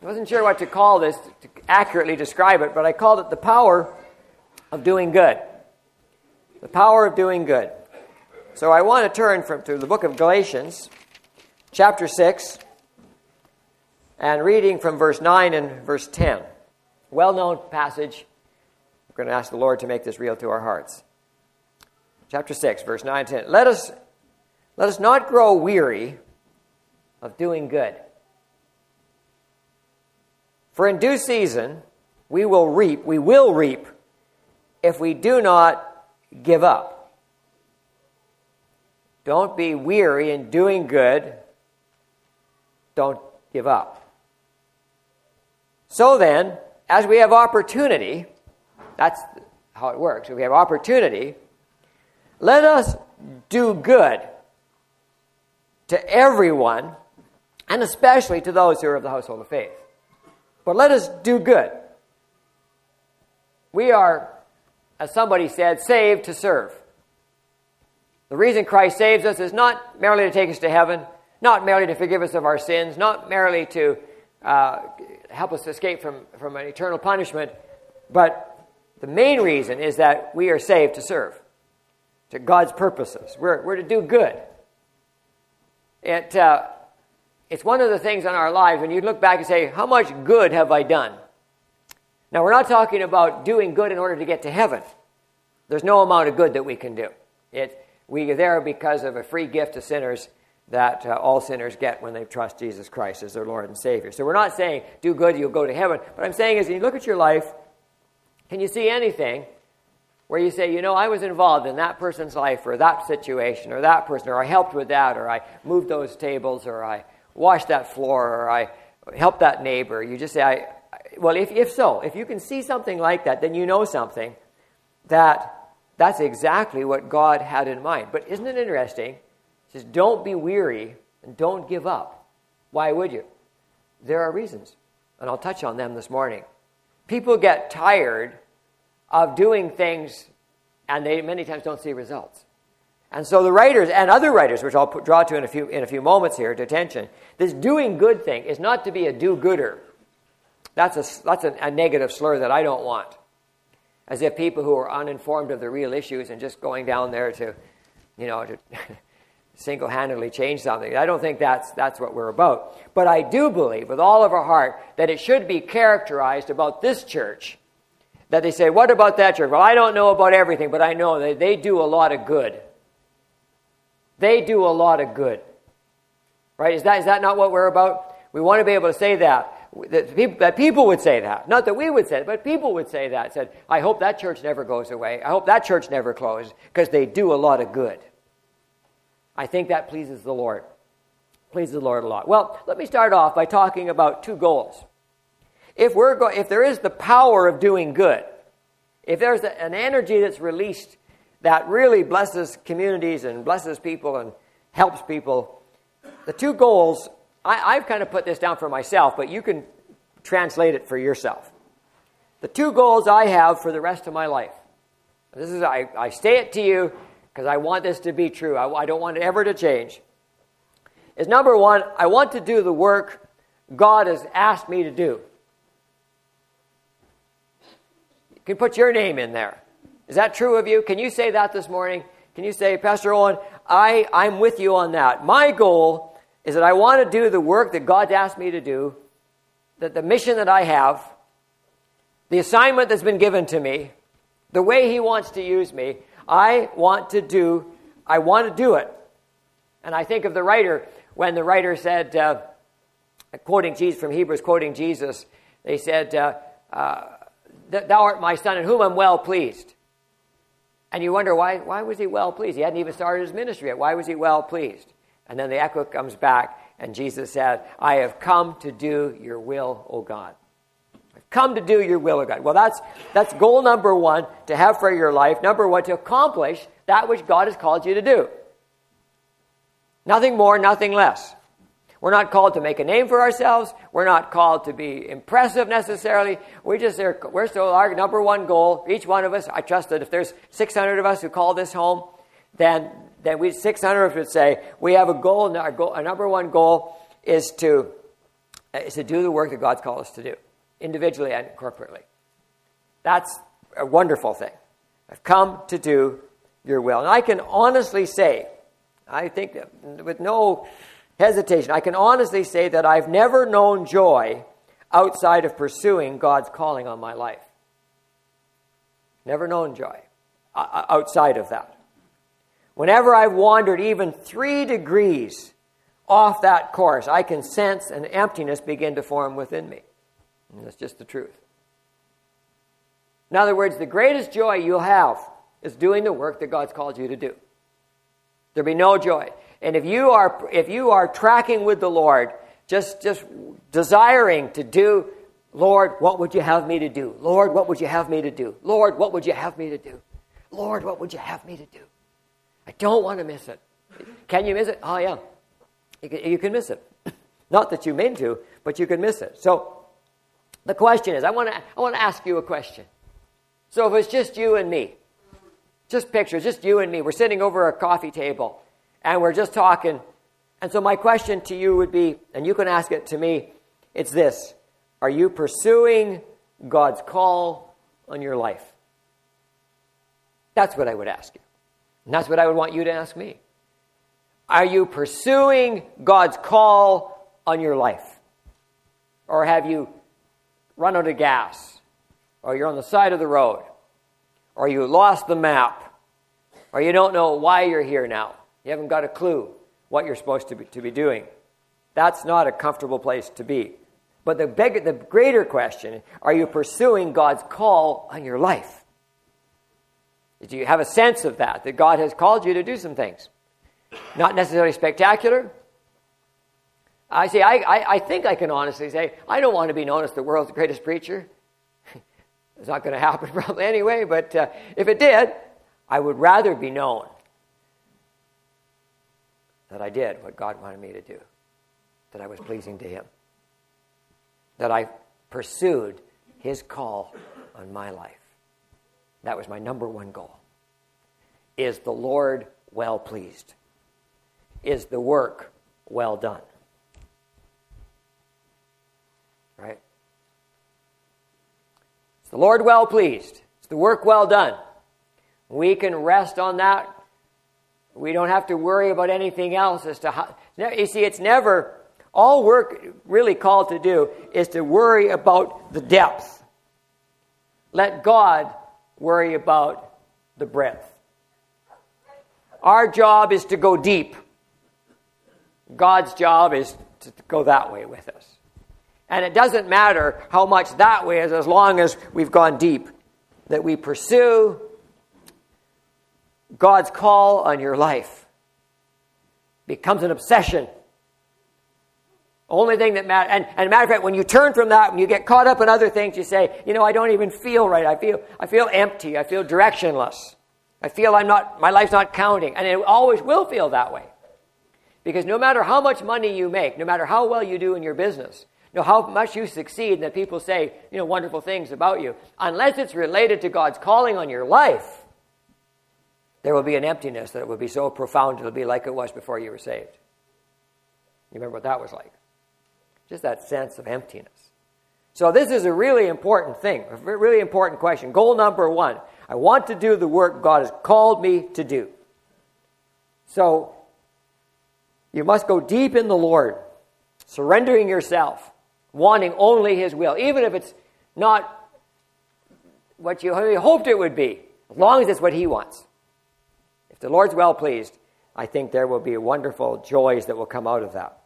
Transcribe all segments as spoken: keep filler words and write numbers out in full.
I wasn't sure what to call this to accurately describe it, but I called it the power of doing good. The power of doing good. So I want to turn from to the book of Galatians, chapter six, and reading from verse nine and verse ten. Well-known passage. We're going to ask the Lord to make this real to our hearts. Chapter six, verse nine and ten. Let us, let us not grow weary of doing good. For in due season we will reap, we will reap if we do not give up. Don't be weary in doing good. Don't give up. So then, as we have opportunity, that's how it works. If we have opportunity, let us do good to everyone, and especially to those who are of the household of faith. But let us do good. We are, as somebody said, saved to serve. The reason Christ saves us is not merely to take us to heaven, not merely to forgive us of our sins, not merely to uh, help us escape from, from an eternal punishment, but the main reason is that we are saved to serve, to God's purposes. We're, we're to do good. It... Uh, It's one of the things in our lives when you look back and say, how much good have I done? Now, we're not talking about doing good in order to get to heaven. There's no amount of good that we can do. It, we are there because of a free gift to sinners that uh, all sinners get when they trust Jesus Christ as their Lord and Savior. So we're not saying, do good, you'll go to heaven. What I'm saying is, when you look at your life, can you see anything where you say, you know, I was involved in that person's life or that situation or that person, or I helped with that, or I moved those tables, or I wash that floor, or I help that neighbor. You just say, I, well, if, if so, if you can see something like that, then you know something that that's exactly what God had in mind. But isn't it interesting? It says, don't be weary and don't give up. Why would you? There are reasons, and I'll touch on them this morning. People get tired of doing things, and they many times don't see results. And so the writers and other writers, which I'll put, draw to in a few in a few moments here to attention, this doing good thing is not to be a do-gooder. That's a that's a, a negative slur that I don't want. As if people who are uninformed of the real issues and just going down there to, you know, to single-handedly change something. I don't think that's that's what we're about. But I do believe with all of our heart that it should be characterized about this church that they say, what about that church? Well, I don't know about everything, but I know that they do a lot of good. They do a lot of good. Right? Is that is that not what we're about? We want to be able to say that. That people, that people would say that. Not that we would say it, but people would say that. Said, I hope that church never goes away. I hope that church never closes, because they do a lot of good. I think that pleases the Lord. Pleases the Lord a lot. Well, let me start off by talking about two goals. If we're go- if there is the power of doing good, if there's a, an energy that's released that really blesses communities and blesses people and helps people, the two goals, I, I've kind of put this down for myself, but you can translate it for yourself. The two goals I have for the rest of my life. This is I, I say it to you because I want this to be true. I, I don't want it ever to change. Is number one, I want to do the work God has asked me to do. You can put your name in there. Is that true of you? Can you say that this morning? Can you say, Pastor Owen, I, I'm with you on that. My goal is that I want to do the work that God's asked me to do, that the mission that I have, the assignment that's been given to me, the way He wants to use me, I want to do, I want to do it. And I think of the writer, when the writer said, uh, quoting Jesus from Hebrews, quoting Jesus, they said, uh, uh, thou art my son in whom I'm well pleased. And you wonder, why why was he well pleased? He hadn't even started his ministry yet. Why was he well pleased? And then the echo comes back, and Jesus said, I have come to do your will, O God. I've come to do your will, O God. Well, that's that's goal number one to have for your life. Number one, to accomplish that which God has called you to do. Nothing more, nothing less. We're not called to make a name for ourselves. We're not called to be impressive necessarily. We just are, we're still our number one goal. Each one of us, I trust that if there's six hundred of us who call this home, then then we six hundred would say we have a goal. And our goal, our number one goal is to is to do the work that God's called us to do, individually and corporately. That's a wonderful thing. I've come to do your will. And I can honestly say, I think that with no hesitation, I can honestly say that I've never known joy outside of pursuing God's calling on my life. Never known joy outside of that. Whenever I've wandered even three degrees off that course, I can sense an emptiness begin to form within me. And that's just the truth. In other words, the greatest joy you'll have is doing the work that God's called you to do. There'll be no joy. And if you are if you are tracking with the Lord, just, just desiring to do, Lord, what would you have me to do? Lord, what would you have me to do? Lord, what would you have me to do? Lord, what would you have me to do? I don't want to miss it. Can you miss it? Oh, yeah. You can, you can miss it. Not that you mean to, but you can miss it. So the question is, I want to I want to ask you a question. So if it's just you and me, just picture, just you and me, we're sitting over a coffee table, and we're just talking. And so my question to you would be, and you can ask it to me, it's this. Are you pursuing God's call on your life? That's what I would ask you. And that's what I would want you to ask me. Are you pursuing God's call on your life? Or have you run out of gas? Or you're on the side of the road? Or you lost the map? Or you don't know why you're here now? You haven't got a clue what you're supposed to be, to be doing. That's not a comfortable place to be. But the bigger, the greater question, are you pursuing God's call on your life? Do you have a sense of that, that God has called you to do some things? Not necessarily spectacular. I see, I, I, I think I can honestly say, I don't want to be known as the world's greatest preacher. It's not going to happen probably anyway, but uh, if it did, I would rather be known that I did what God wanted me to do, that I was pleasing to Him, that I pursued His call on my life. That was my number one goal. Is the Lord well pleased? Is the work well done? Right? Is the Lord well pleased? Is the work well done? We can rest on that. We don't have to worry about anything else as to how... You see, it's never... All work really called to do is to worry about the depth. Let God worry about the breadth. Our job is to go deep. God's job is to go that way with us. And it doesn't matter how much that way is as long as we've gone deep. That we pursue God's call on your life. Becomes an obsession. Only thing that matters. And, and matter of fact, when you turn from that, when you get caught up in other things, you say, you know, I don't even feel right. I feel I feel empty. I feel directionless. I feel I'm not, my life's not counting. And it always will feel that way. Because no matter how much money you make, no matter how well you do in your business, no matter how much you succeed and that people say, you know, wonderful things about you, unless it's related to God's calling on your life, there will be an emptiness that will be so profound it'll be like it was before you were saved. You remember what that was like? Just that sense of emptiness. So this is a really important thing, a really important question. Goal number one, I want to do the work God has called me to do. So you must go deep in the Lord, surrendering yourself, wanting only His will, even if it's not what you hoped it would be, as long as it's what He wants. If the Lord's well pleased, I think there will be wonderful joys that will come out of that.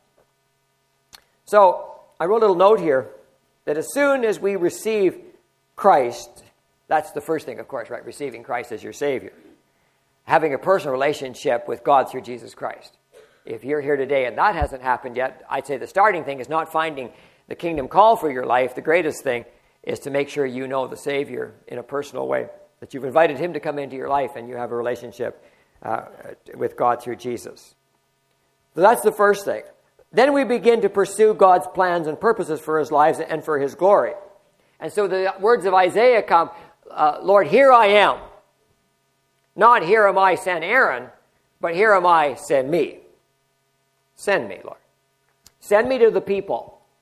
So I wrote a little note here that as soon as we receive Christ, that's the first thing, of course, right? Receiving Christ as your Savior. Having a personal relationship with God through Jesus Christ. If you're here today and that hasn't happened yet, I'd say the starting thing is not finding the kingdom call for your life. The greatest thing is to make sure you know the Savior in a personal way, that you've invited Him to come into your life and you have a relationship uh, with God through Jesus. So that's the first thing. Then we begin to pursue God's plans and purposes for His lives and for His glory. And so the words of Isaiah come, uh, Lord, here I am. Not here am I, send Aaron, but here am I, send me. Send me, Lord. Send me to the people.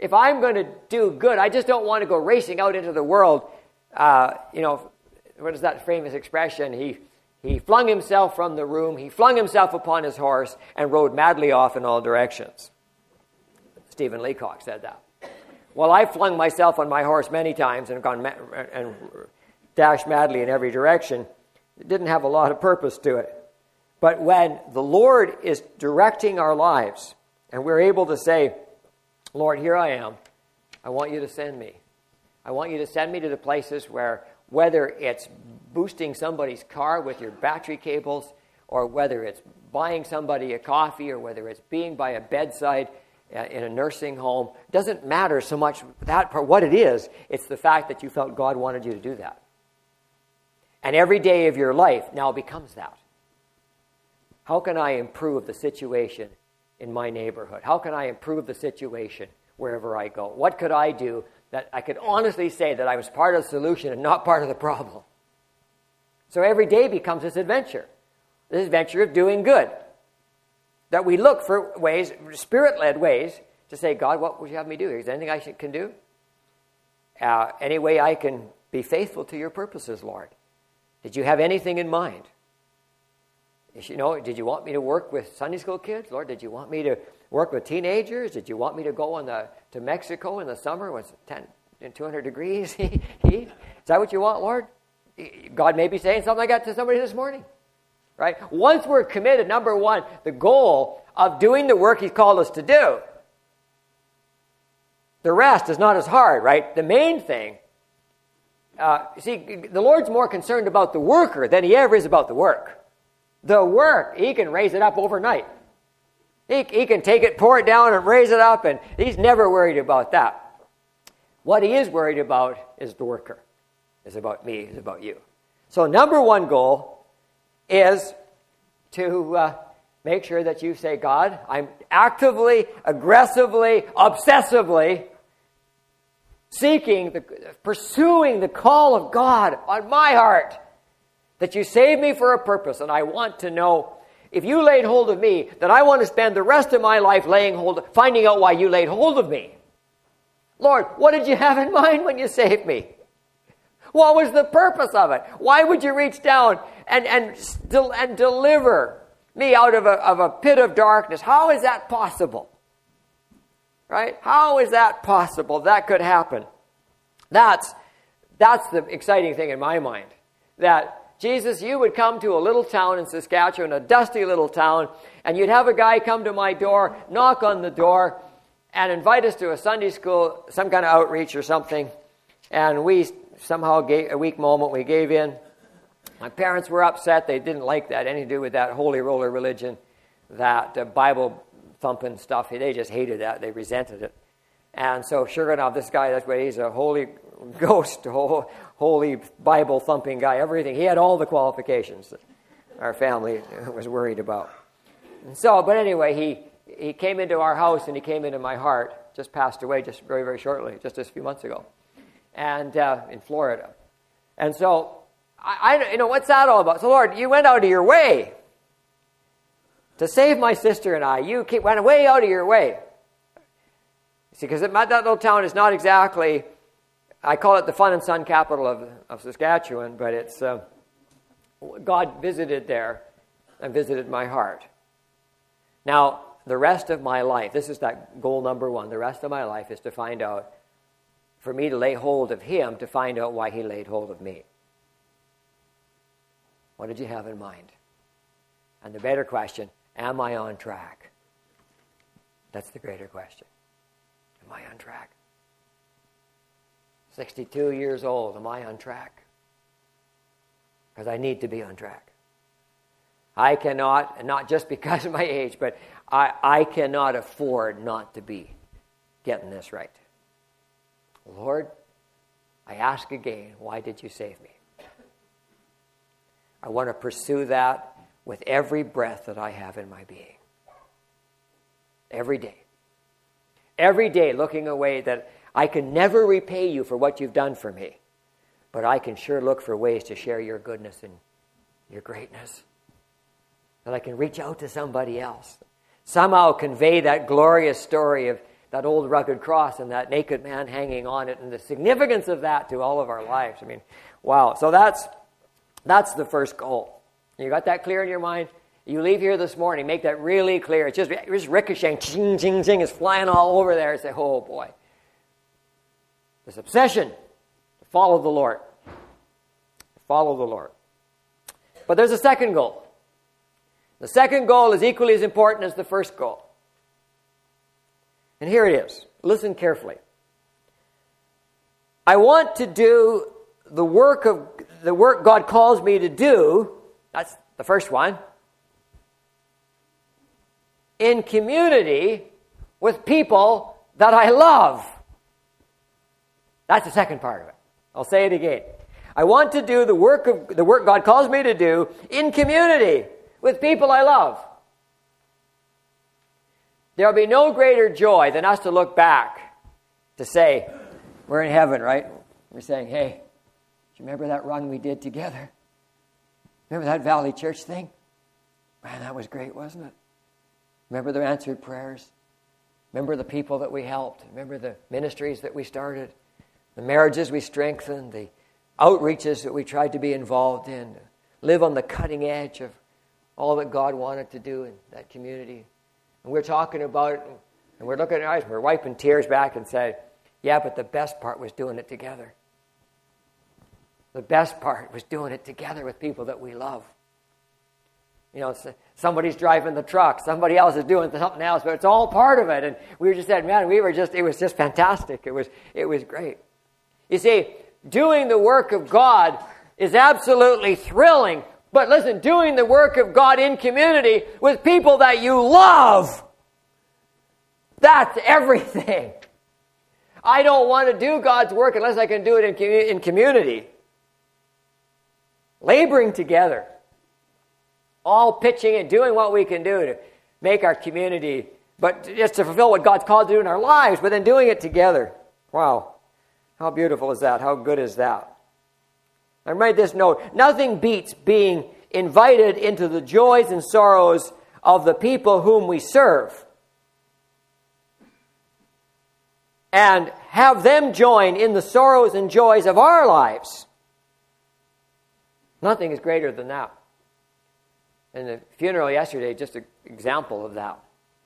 if I'm going to do good, I just don't want to go racing out into the world. Uh, you know, what is that famous expression? He he flung himself from the room, he flung himself upon his horse, and rode madly off in all directions. Stephen Leacock said that. Well, I flung myself on my horse many times and gone ma- and dashed madly in every direction. It didn't have a lot of purpose to it. But when the Lord is directing our lives, and we're able to say, Lord, here I am. I want you to send me. I want you to send me to the places where, whether it's boosting somebody's car with your battery cables, or whether it's buying somebody a coffee, or whether it's being by a bedside in a nursing home, doesn't matter so much that part, what it is. It's the fact that you felt God wanted you to do that. And every day of your life now becomes that. How can I improve the situation in my neighborhood? How can I improve the situation wherever I go? What could I do that I could honestly say that I was part of the solution and not part of the problem? So every day becomes this adventure, this adventure of doing good. That we look for ways, Spirit-led ways, to say, God, what would you have me do? Is there anything I can do? Uh, any way I can be faithful to your purposes, Lord? Did you have anything in mind? You know, did you want me to work with Sunday school kids? Lord, did you want me to work with teenagers? Did you want me to go on the to Mexico in the summer when it's ten and two hundred degrees heat? Is that what you want, Lord? God may be saying something like that to somebody this morning. Right? Once we're committed, number one, the goal of doing the work he's called us to do. The rest is not as hard, right? The main thing, uh, see, the Lord's more concerned about the worker than he ever is about the work. The work, he can raise it up overnight. He, he can take it, pour it down, and raise it up, and he's never worried about that. What he is worried about is the worker. It's about me, it's about you. So number one goal is to uh, make sure that you say, God, I'm actively, aggressively, obsessively seeking, the, pursuing the call of God on my heart, that you saved me for a purpose, and I want to know, if you laid hold of me, that I want to spend the rest of my life laying hold, of, finding out why you laid hold of me. Lord, what did you have in mind when you saved me? What was the purpose of it? Why would you reach down and and still and deliver me out of a of a pit of darkness? How is that possible? Right? How is that possible? That could happen. That's that's the exciting thing in my mind. That Jesus, you would come to a little town in Saskatchewan, a dusty little town, and you'd have a guy come to my door, knock on the door, and invite us to a Sunday school, some kind of outreach or something, and we somehow gave a weak moment, we gave in. My parents were upset. They didn't like that, anything to do with that holy roller religion, that uh, Bible thumping stuff. They just hated that. They resented it. And so sure enough, this guy, that's what he's a Holy Ghost, holy Bible thumping guy, everything. He had all the qualifications that our family was worried about. And so, but anyway, he, he came into our house and he came into my heart, just passed away just very, very shortly, just a few months ago. And uh, in Florida. And so, I, I, you know, what's that all about? So, Lord, you went out of your way to save my sister and I. You keep, went way out of your way. See, because that little town is not exactly, I call it the fun and sun capital of, of Saskatchewan, but it's, uh, God visited there and visited my heart. Now, the rest of my life, this is that goal number one, the rest of my life is to find out, for me to lay hold of him, to find out why he laid hold of me. What did you have in mind? And the better question, am I on track? That's the greater question. Am I on track? sixty-two years old, am I on track? Because I need to be on track. I cannot, and not just because of my age, but I, I cannot afford not to be getting this right. Lord, I ask again, why did you save me? I want to pursue that with every breath that I have in my being. Every day. Every day looking away that I can never repay you for what you've done for me, but I can sure look for ways to share your goodness and your greatness. That I can reach out to somebody else. Somehow convey that glorious story of that old rugged cross and that naked man hanging on it, and the significance of that to all of our lives. I mean, wow. So that's that's the first goal. You got that clear in your mind? You leave here this morning, make that really clear. It's just, it's just ricocheting, ching, ching, ching, it's flying all over there. And say, oh boy. This obsession to follow the Lord. Follow the Lord. But there's a second goal. The second goal is equally as important as the first goal. And here it is. Listen carefully. I want to do the work of the work God calls me to do. That's the first one. In community with people that I love. That's the second part of it. I'll say it again. I want to do the work of the work God calls me to do in community with people I love. There'll be no greater joy than us to look back to say, we're in heaven, right? We're saying, hey, do you remember that run we did together? Remember that Valley Church thing? Man, that was great, wasn't it? Remember the answered prayers? Remember the people that we helped? Remember the ministries that we started? The marriages we strengthened? The outreaches that we tried to be involved in? Live on the cutting edge of all that God wanted to do in that community. And we're talking about it, and we're looking at our eyes, and we're wiping tears back and saying, yeah, but the best part was doing it together. The best part was doing it together with people that we love. You know, somebody's driving the truck, somebody else is doing something else, but it's all part of it. And we were just saying, man, we were just, it was just fantastic. It was, it was great. You see, doing the work of God is absolutely thrilling. But listen, doing the work of God in community with people that you love, that's everything. I don't want to do God's work unless I can do it in, in community. Laboring together. All pitching and doing what we can do to make our community, but just to fulfill what God's called to do in our lives, but then doing it together. Wow. How beautiful is that? How good is that? I made this note. Nothing beats being invited into the joys and sorrows of the people whom we serve. And have them join in the sorrows and joys of our lives. Nothing is greater than that. In the funeral yesterday, just an example of that.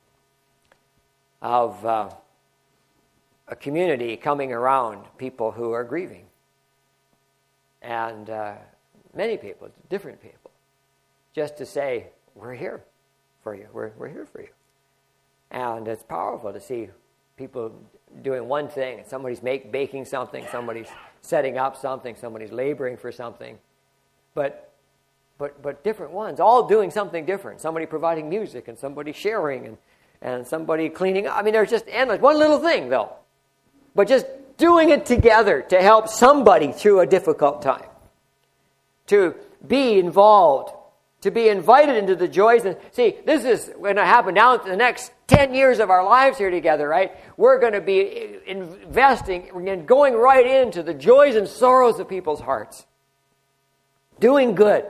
Of uh, a community coming around people who are grieving. And uh, many people, different people. Just to say, we're here for you. We're, we're here for you. And it's powerful to see people doing one thing. Somebody's make, baking something. Somebody's setting up something. Somebody's laboring for something. But But but different ones, all doing something different. Somebody providing music, and somebody sharing, and, and somebody cleaning up. I mean, there's just endless. One little thing, though. But just doing it together to help somebody through a difficult time. To be involved. To be invited into the joys. And see, this is going to happen now in the next ten years of our lives here together, right? We're going to be investing and going right into the joys and sorrows of people's hearts. Doing good.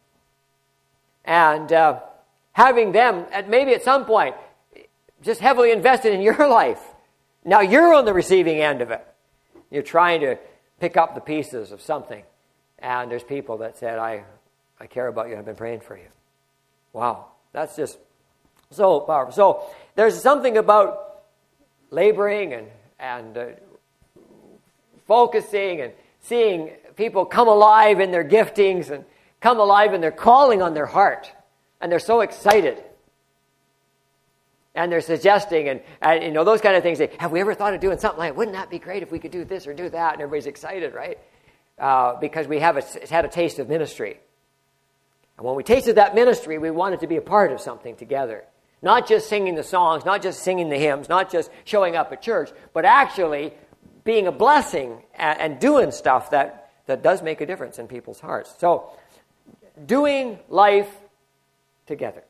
And uh, having them, at maybe at some point, just heavily invested in your life. Now you're on the receiving end of it. You're trying to pick up the pieces of something. And there's people that said, I, I care about you. I've been praying for you. Wow. That's just so powerful. So there's something about laboring and, and uh, focusing and seeing people come alive in their giftings and come alive in their calling on their heart. And they're so excited. And they're suggesting and, and you know, those kind of things. Say, have we ever thought of doing something like, wouldn't that be great if we could do this or do that? And everybody's excited, right? Uh, because we have a, had a taste of ministry. And when we tasted that ministry, we wanted to be a part of something together. Not just singing the songs, not just singing the hymns, not just showing up at church, but actually being a blessing and, and doing stuff that, that does make a difference in people's hearts. So, doing life together.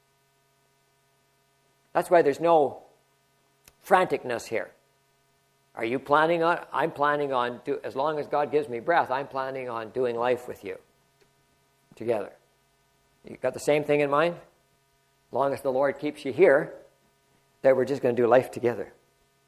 That's why there's no franticness here. Are you planning on, I'm planning on, do, as long as God gives me breath, I'm planning on doing life with you together. You got the same thing in mind? As long as the Lord keeps you here, that we're just going to do life together.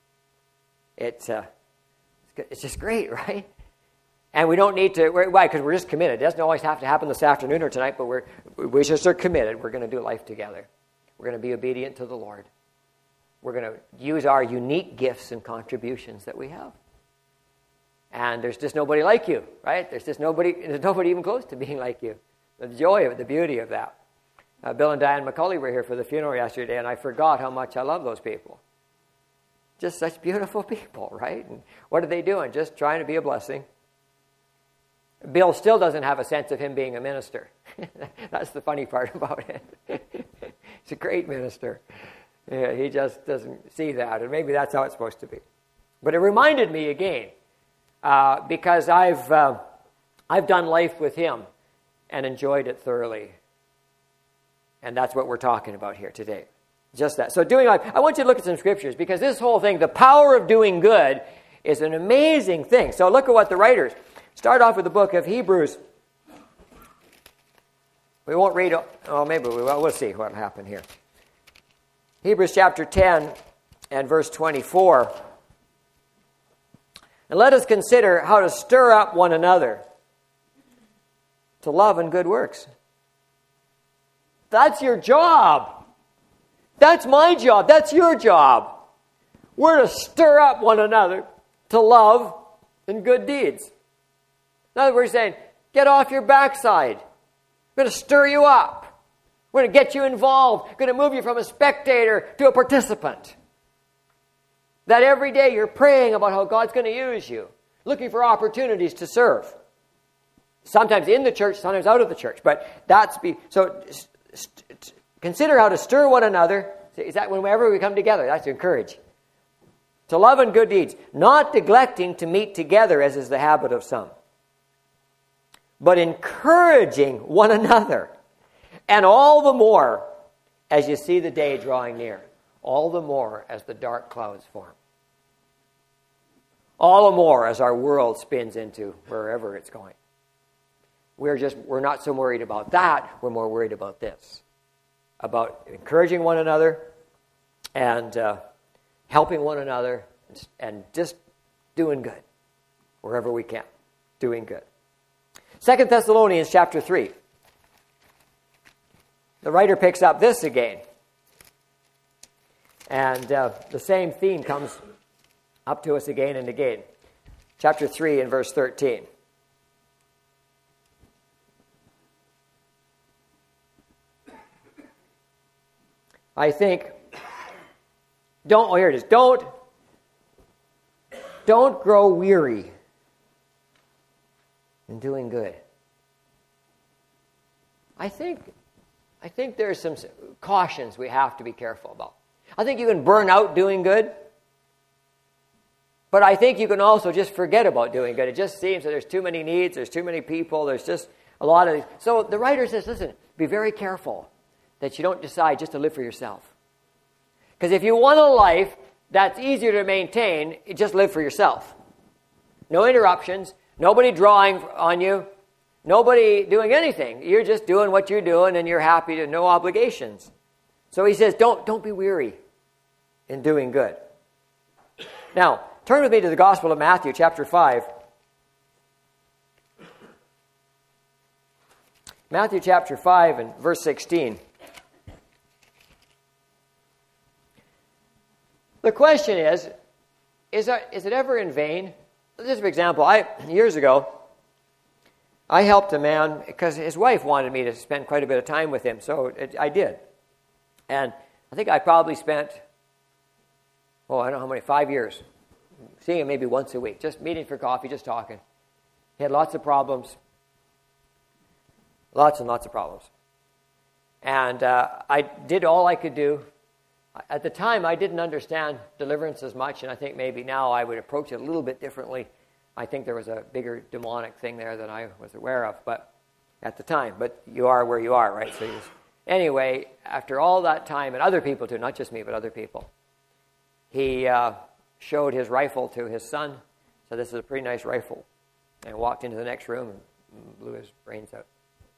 It's, uh, it's just great, right? And we don't need to, why? Because we're just committed. It doesn't always have to happen this afternoon or tonight, but we're, we just are committed. We're going to do life together. We're going to be obedient to the Lord. We're going to use our unique gifts and contributions that we have. And there's just nobody like you, right? There's just nobody, there's nobody even close to being like you. The joy of it, the beauty of that. Uh, Bill and Diane McCulley were here for the funeral yesterday, and I forgot how much I love those people. Just such beautiful people, right? And what are they doing? Just trying to be a blessing. Bill still doesn't have a sense of him being a minister. That's the funny part about it. He's a great minister. Yeah, he just doesn't see that, and maybe that's how it's supposed to be. But it reminded me again, uh, because I've uh, I've done life with him and enjoyed it thoroughly. And that's what we're talking about here today. Just that. So doing life, I want you to look at some scriptures, because this whole thing, the power of doing good, is an amazing thing. So look at what the writers start off with the book of Hebrews. We won't read, oh, maybe we will. We'll see what will happen here. Hebrews chapter ten and verse twenty-four. And let us consider how to stir up one another to love and good works. That's your job. That's my job. That's your job. We're to stir up one another to love and good deeds. In other words, saying, get off your backside. We're going to stir you up. We're going to get you involved. We're going to move you from a spectator to a participant. That every day you're praying about how God's going to use you, looking for opportunities to serve. Sometimes in the church, sometimes out of the church. But that's be so. St- consider how to stir one another. Is that whenever we come together? That's to encourage. To love and good deeds, not neglecting to meet together as is the habit of some, but encouraging one another, and all the more as you see the day drawing near, all the more as the dark clouds form, all the more as our world spins into wherever it's going. We're just, we're not so worried about that. We're more worried about this. About encouraging one another and uh, helping one another and just doing good wherever we can. Doing good. Second Thessalonians chapter three. The writer picks up this again. And uh, the same theme comes up to us again and again. Chapter three and verse thirteen. I think, don't, oh, here it is. Don't, don't grow weary in doing good. I think, I think there's some cautions we have to be careful about. I think you can burn out doing good, but I think you can also just forget about doing good. It just seems that there's too many needs, there's too many people, there's just a lot of... So the writer says, listen, be very careful that you don't decide just to live for yourself. Because if you want a life that's easier to maintain, just live for yourself. No interruptions, nobody drawing on you, nobody doing anything. You're just doing what you're doing and you're happy to no obligations. So he says, don't, don't be weary in doing good. Now, turn with me to the Gospel of Matthew, chapter five. Matthew chapter five and verse sixteen. The question is, is, that, is it ever in vain? Just for example, I years ago, I helped a man because his wife wanted me to spend quite a bit of time with him, so it, I did. And I think I probably spent, oh, I don't know how many, five years, seeing him maybe once a week, just meeting for coffee, just talking. He had lots of problems, lots and lots of problems. And uh, I did all I could do. At the time, I didn't understand deliverance as much, and I think maybe now I would approach it a little bit differently. I think there was a bigger demonic thing there than I was aware of, but at the time. But you are where you are, right? So you just, anyway, after all that time, and other people too, not just me, but other people, he uh, showed his rifle to his son. So this is a pretty nice rifle. And walked into the next room and blew his brains out.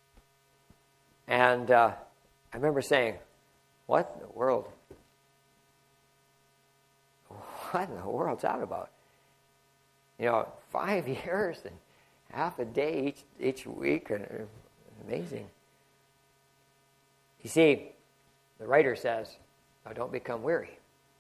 And uh, I remember saying, what in the world? what in the world's that about? You know, five years and half a day each each week, and amazing. You see, the writer says, now don't become weary.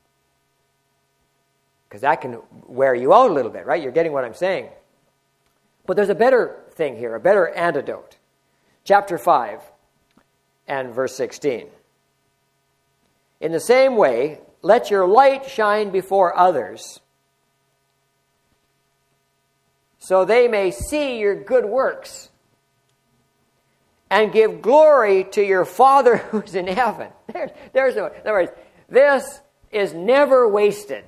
Because that can wear you out a little bit, right? You're getting what I'm saying. But there's a better thing here, a better antidote. Chapter five and verse sixteen. In the same way, let your light shine before others, so they may see your good works and give glory to your Father who's in heaven. There's, there's a, in other words, this is never wasted.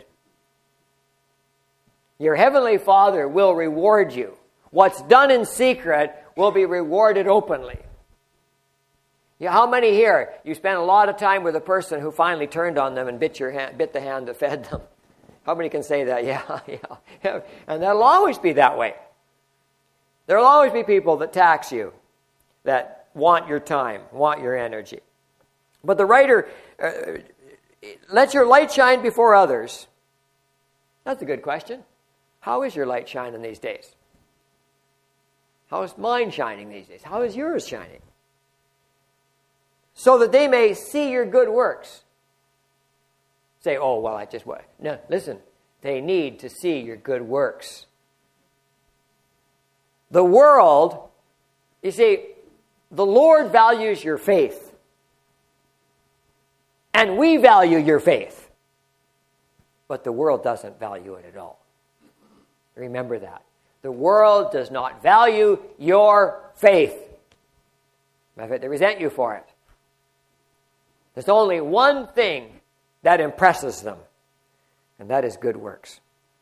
Your heavenly Father will reward you. What's done in secret will be rewarded openly. You know, how many here, you spent a lot of time with a person who finally turned on them and bit your hand, bit the hand that fed them? How many can say that? Yeah, yeah. And that'll always be that way. There will always be people that tax you, that want your time, want your energy. But the writer, uh, let your light shine before others. That's a good question. How is your light shining these days? How is mine shining these days? How is yours shining? So that they may see your good works. Say, oh, well, I just what? No, listen. They need to see your good works. The world, you see, the Lord values your faith. And we value your faith. But the world doesn't value it at all. Remember that. The world does not value your faith. In fact, they resent you for it. There's only one thing that impresses them, and that is good works.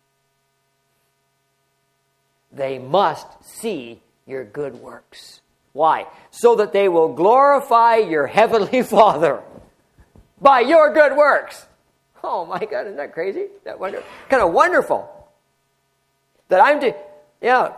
They must see your good works. Why? So that they will glorify your heavenly Father by your good works. Oh my God, isn't that crazy? That wonder, kind of wonderful. That I'm to, yeah,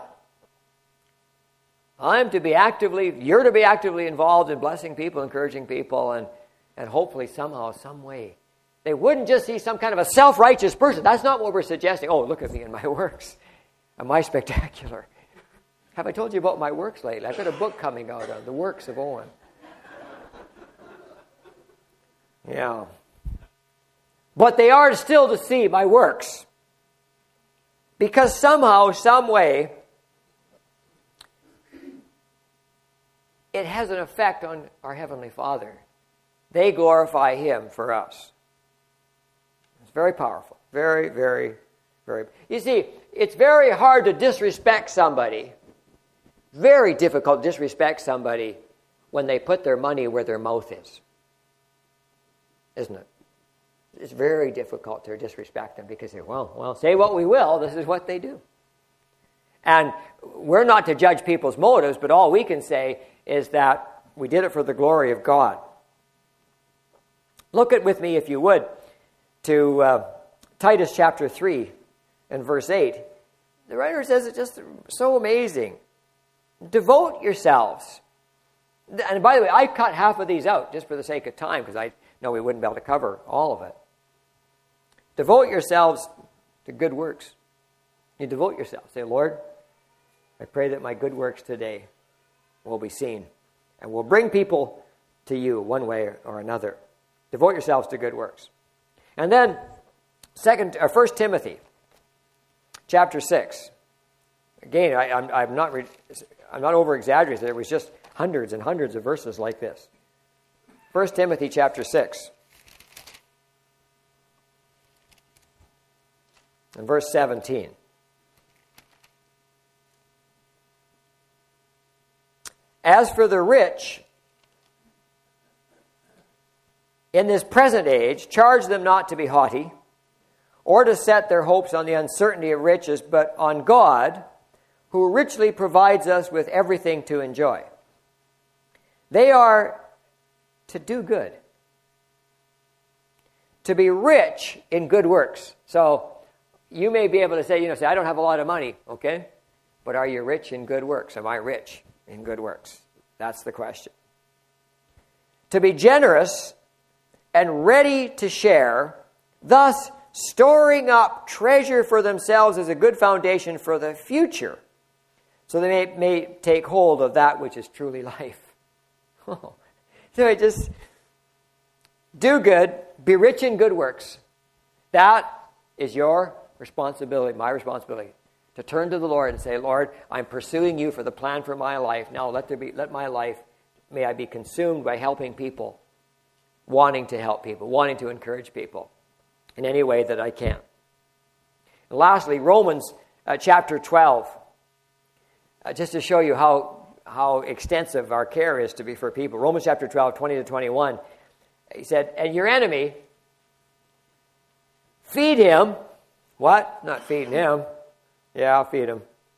I'm to be actively, you're to be actively involved in blessing people, encouraging people, and, and hopefully somehow, some way, they wouldn't just see some kind of a self-righteous person. That's not what we're suggesting. Oh, look at me and my works. Am I spectacular? Have I told you about my works lately? I've got a book coming out on the works of Owen. Yeah. But they are still to see my works. Because somehow, some way, it has an effect on our Heavenly Father. They glorify Him for us. It's very powerful. Very, very, very. You see, it's very hard to disrespect somebody. Very difficult to disrespect somebody when they put their money where their mouth is. Isn't it? It's very difficult to disrespect them because they well, well, say what we will, this is what they do. And we're not to judge people's motives, but all we can say is that we did it for the glory of God. Look at with me, if you would, to uh, Titus chapter three and verse eight. The writer says it's just so amazing. Devote yourselves. And by the way, I cut half of these out just for the sake of time because I know we wouldn't be able to cover all of it. Devote yourselves to good works. You devote yourself. Say, Lord, I pray that my good works today will be seen and will bring people to you one way or another. Devote yourselves to good works. And then, second, or First Timothy, chapter six. Again, I, I'm, I'm not re, I'm not over exaggerating. There was just hundreds and hundreds of verses like this. First Timothy, chapter six. And verse seventeen. As for the rich, in this present age, charge them not to be haughty, or to set their hopes on the uncertainty of riches, but on God, who richly provides us with everything to enjoy. They are to do good, to be rich in good works. So, you may be able to say, you know, say, I don't have a lot of money, okay? But are you rich in good works? Am I rich in good works? That's the question. To be generous and ready to share, thus storing up treasure for themselves as a good foundation for the future, so they may, may take hold of that which is truly life. Oh. So I just do good, be rich in good works. That is your responsibility, my responsibility, to turn to the Lord and say, Lord, I'm pursuing you for the plan for my life. Now let there be, let my life, may I be consumed by helping people, wanting to help people, wanting to encourage people in any way that I can. And lastly, Romans uh, chapter twelve, uh, just to show you how, how extensive our care is to be for people. Romans chapter twelve, twenty to twenty-one, he said, and your enemy, feed him. What? Not feeding him. Yeah, I'll feed him.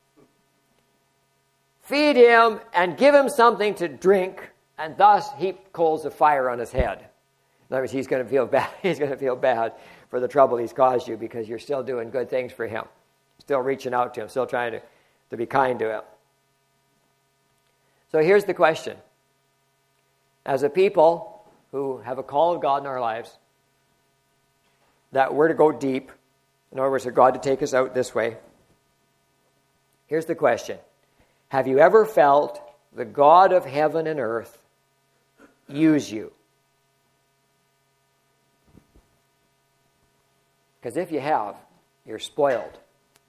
Feed him and give him something to drink, and thus heap coals of fire on his head. In other words, he's going to feel bad. He's going to feel bad for the trouble he's caused you because you're still doing good things for him, still reaching out to him, still trying to, to be kind to him. So here's the question. As a people who have a call of God in our lives, that we're to go deep, in other words, for God to take us out this way, here's the question. Have you ever felt the God of heaven and earth use you? Because if you have, you're spoiled.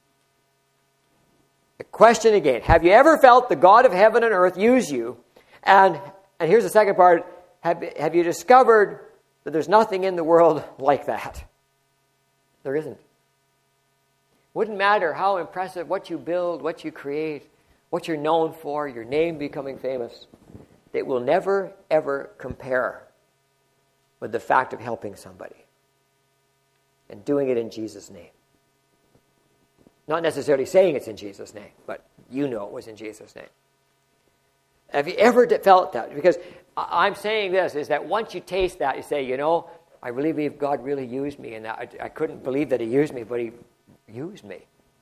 The question again, have you ever felt the God of heaven and earth use you? And, and here's the second part, have, have you discovered that there's nothing in the world like that? There isn't. Wouldn't matter how impressive what you build, what you create, what you're known for, your name becoming famous. It will never, ever compare with the fact of helping somebody and doing it in Jesus' name. Not necessarily saying it's in Jesus' name, but you know it was in Jesus' name. Have you ever felt that? Because I'm saying this, is that once you taste that, you say, you know, I really believe God really used me, and that I, I couldn't believe that he used me, but he used me.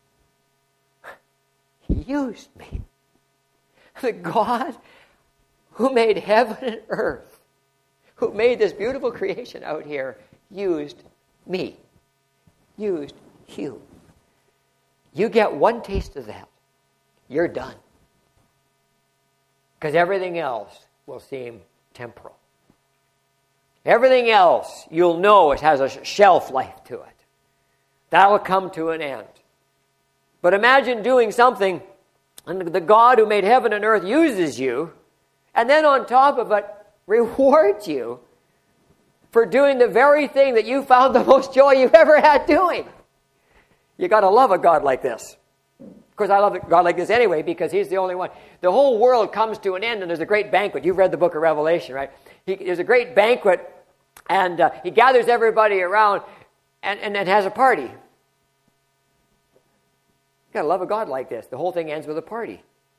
He used me. The God who made heaven and earth, who made this beautiful creation out here, used me. Used you. You get one taste of that, you're done. Because everything else will seem temporal. Everything else, you'll know it has a shelf life to it. That'll come to an end. But imagine doing something, and the God who made heaven and earth uses you, and then on top of it, rewards you for doing the very thing that you found the most joy you've ever had doing. You got to love a God like this. Of course, I love a God like this anyway because he's the only one. The whole world comes to an end and there's a great banquet. You've read the book of Revelation, right? He, there's a great banquet and uh, he gathers everybody around and, and, and has a party. You got to love a God like this. The whole thing ends with a party.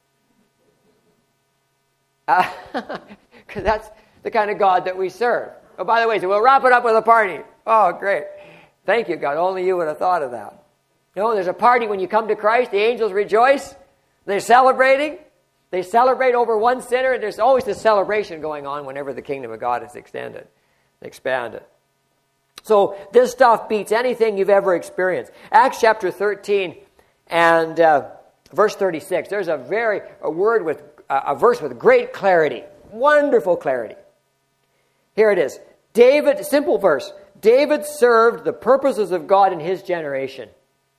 Because uh, that's the kind of God that we serve. Oh, by the way, so we'll wrap it up with a party. Oh, great. Thank you, God. Only you would have thought of that. You know, there's a party when you come to Christ. The angels rejoice. They're celebrating. They celebrate over one sinner. And there's always this celebration going on whenever the kingdom of God is extended, expanded. So this stuff beats anything you've ever experienced. Acts chapter thirteen and uh, verse thirty-six. There's a very a word with uh, a verse with great clarity, wonderful clarity. Here it is. David, simple verse. David served the purposes of God in his generation.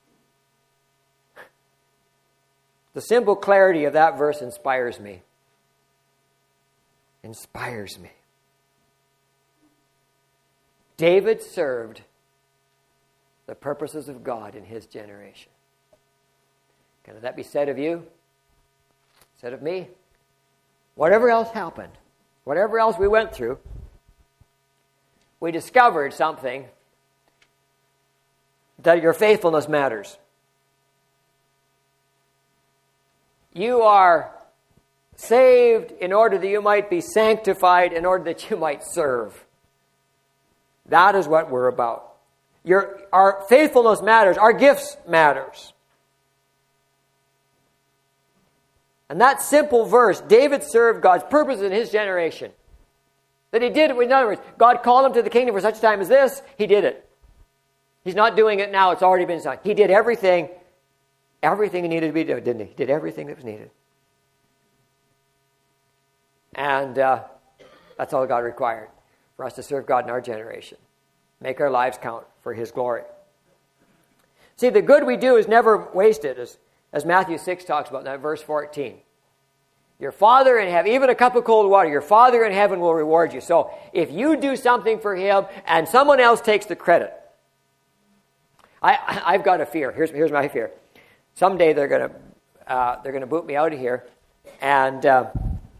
The simple clarity of that verse inspires me. Inspires me. David served the purposes of God in his generation. Can that be said of you? Said of me? Whatever else happened, whatever else we went through, we discovered something, that your faithfulness matters. You are saved in order that you might be sanctified, in order that you might serve. That is what we're about. Your, our faithfulness matters. Our gifts matters. And that simple verse, David served God's purpose in his generation. That he did it, in other words, God called him to the kingdom for such a time as this, he did it. He's not doing it now. It's already been signed. He did everything, everything he needed to be done, didn't he? He did everything that was needed. And uh, that's all God required for us to serve God in our generation. Make our lives count for His glory. See, the good we do is never wasted, as, as Matthew six talks about in that verse fourteen. Your Father in heaven, even a cup of cold water, your Father in heaven will reward you. So if you do something for Him and someone else takes the credit, I, I've got a fear. Here's, here's my fear. Someday they're going to uh, they're going to boot me out of here, and uh,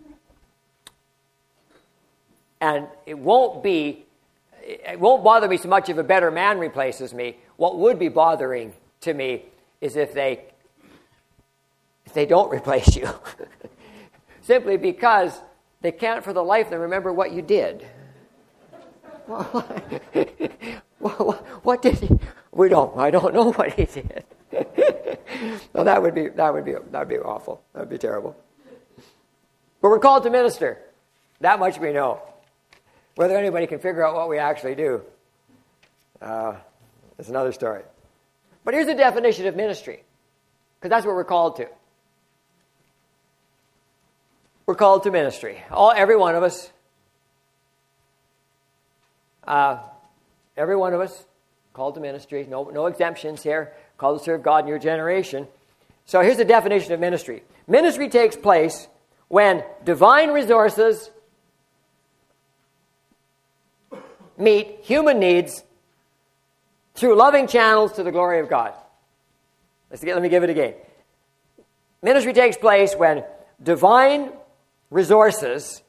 and it won't be it won't bother me so much if a better man replaces me. What would be bothering to me is if they if they don't replace you, simply because they can't for the life of them remember what you did. what, what did he? We don't. I don't know what he did. Well, that would be that would be that would be awful. That would be terrible. But we're called to minister. That much we know. Whether anybody can figure out what we actually do, uh, is another story. But here's the definition of ministry, because that's what we're called to. We're called to ministry. All, every one of us. Uh, every one of us called to ministry. No, no exemptions here. Called to serve God in your generation. So here's the definition of ministry. Ministry takes place when divine resources meet human needs through loving channels to the glory of God. Let's get, let me give it again. Ministry takes place when divine resources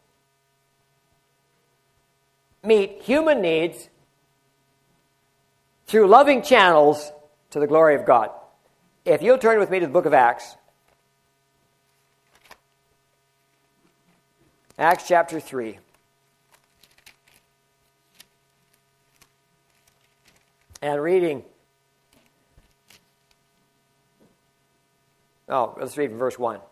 meet human needs through loving channels to the glory of God. If you'll turn with me to the book of Acts. Acts chapter three. And reading, oh, let's read from verse one.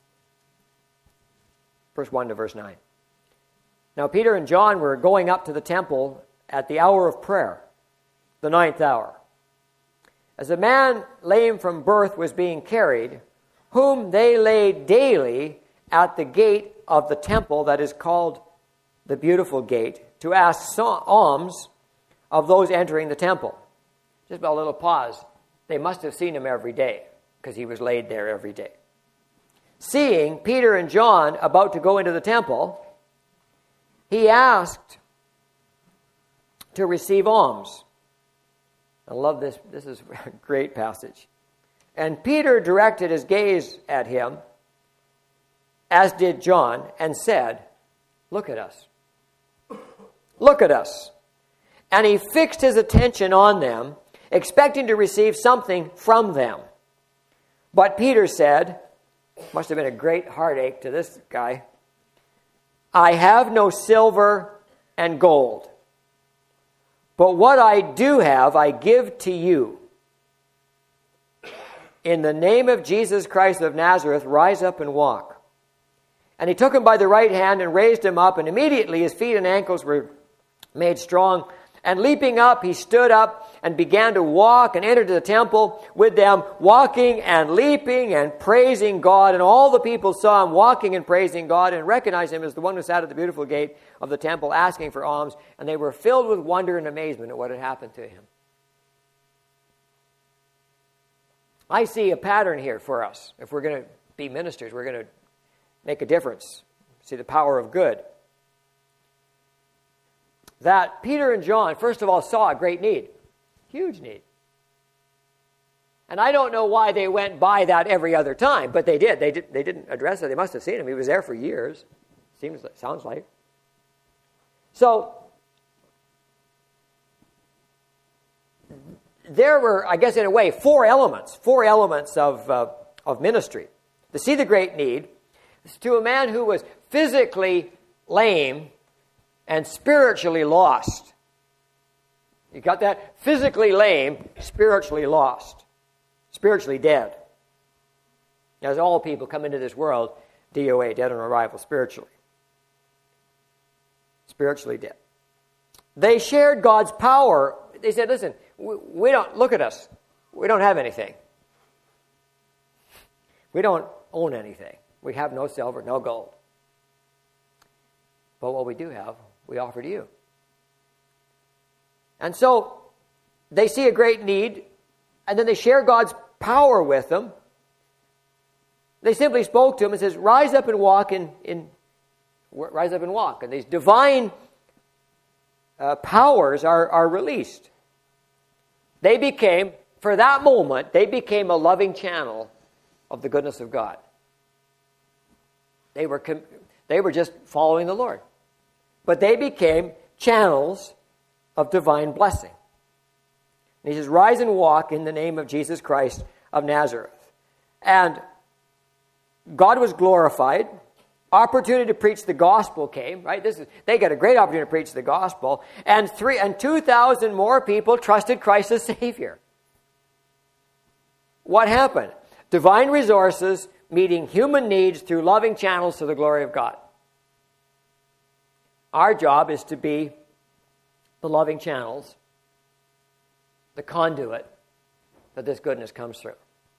Verse one to verse nine. Now Peter and John were going up to the temple at the hour of prayer, the ninth hour. As a man lame from birth was being carried, whom they laid daily at the gate of the temple that is called the Beautiful Gate, to ask alms of those entering the temple. Just a little pause. They must have seen him every day, because he was laid there every day. Seeing Peter and John about to go into the temple, he asked to receive alms. I love this. This is a great passage. And Peter directed his gaze at him, as did John, and said, "Look at us. Look at us." And he fixed his attention on them, expecting to receive something from them. But Peter said, must have been a great heartache to this guy, "I have no silver and gold, but what I do have I give to you. In the name of Jesus Christ of Nazareth, rise up and walk." And he took him by the right hand and raised him up, and immediately his feet and ankles were made strong. And leaping up, he stood up and began to walk and entered the temple with them, walking and leaping and praising God. And all the people saw him walking and praising God and recognized him as the one who sat at the beautiful gate of the temple asking for alms. And they were filled with wonder and amazement at what had happened to him. I see a pattern here for us. If we're going to be ministers, we're going to make a difference. See the power of good. That Peter and John, first of all, saw a great need. Huge need. And I don't know why they went by that every other time, but they did. They, did, they didn't address it. They must have seen him. He was there for years. Seems, sounds like. So, there were, I guess in a way, four elements. Four elements of, uh, of ministry. To see the great need. To a man who was physically lame and spiritually lost. You got that? Physically lame, spiritually lost. Spiritually dead. As all people come into this world, D O A, dead on arrival, spiritually. Spiritually dead. They shared God's power. They said, listen, we, we don't, look at us. We don't have anything. We don't own anything. We have no silver, no gold. But what we do have, we offer to you. And so they see a great need, and then they share God's power with them. They simply spoke to him and says, rise up and walk in, in rise up and walk. And these divine uh, powers are, are released. They became, for that moment, they became a loving channel of the goodness of God. They were, they were just following the Lord. But they became channels of divine blessing. And he says, rise and walk in the name of Jesus Christ of Nazareth. And God was glorified. Opportunity to preach the gospel came, right? This is, they got a great opportunity to preach the gospel. And three and two thousand more people trusted Christ as Savior. What happened? Divine resources meeting human needs through loving channels to the glory of God. Our job is to be the loving channels, the conduit that this goodness comes through.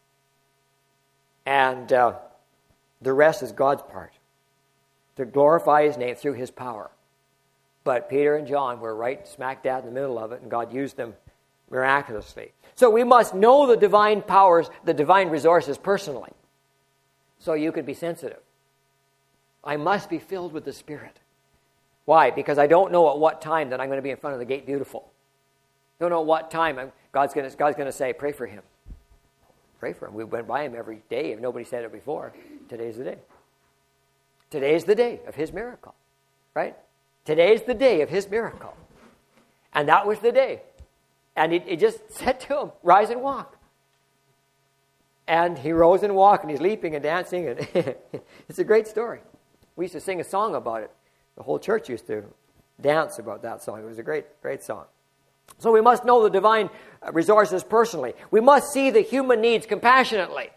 And uh, the rest is God's part, to glorify his name through his power. But Peter and John were right smack dab in the middle of it, and God used them miraculously. So we must know the divine powers, the divine resources personally, so you can be sensitive. I must be filled with the Spirit. Why? Because I don't know at what time that I'm going to be in front of the gate beautiful. Don't know at what time I'm, God's going to, God's going to say, pray for him. Pray for him. We went by him every day. If nobody said it before, today's the day. Today's the day of his miracle, right? Today's the day of his miracle. And that was the day. And he, he just said to him, rise and walk. And he rose and walked, and he's leaping and dancing. And it's a great story. We used to sing a song about it. The whole church used to dance about that song. It was a great, great song. So we must know the divine resources personally. We must see the human needs compassionately.